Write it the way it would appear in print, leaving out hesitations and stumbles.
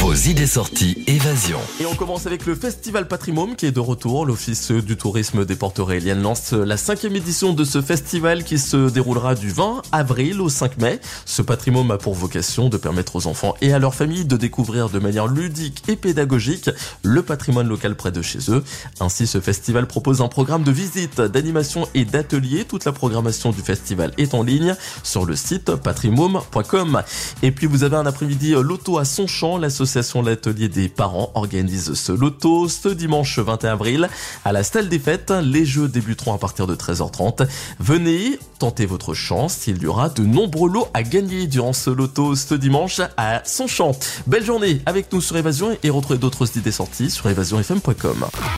Vos idées sorties Évasion. Et on commence avec le Festival Patrimôme qui est de retour. L'Office du tourisme des Portes Rééliennes lance la 5e édition de ce festival qui se déroulera du 20 avril au 5 mai. Ce Patrimôme a pour vocation de permettre aux enfants et à leurs familles de découvrir de manière ludique et pédagogique le patrimoine local près de chez eux. Ainsi, ce festival propose un programme de visites, d'animation et d'ateliers. Toute la programmation du festival est en ligne sur le site patrimôme.com. Et puis vous avez un après-midi loto à Sonchamp. L'association L'Atelier des parents organise ce loto ce dimanche 21 avril à la Salle des Fêtes. Les jeux débuteront à partir de 13h30. Venez tenter votre chance. Il y aura de nombreux lots à gagner durant ce loto ce dimanche à Sonchamp. Belle journée avec nous sur Évasion et retrouvez d'autres idées sorties sur évasionfm.com.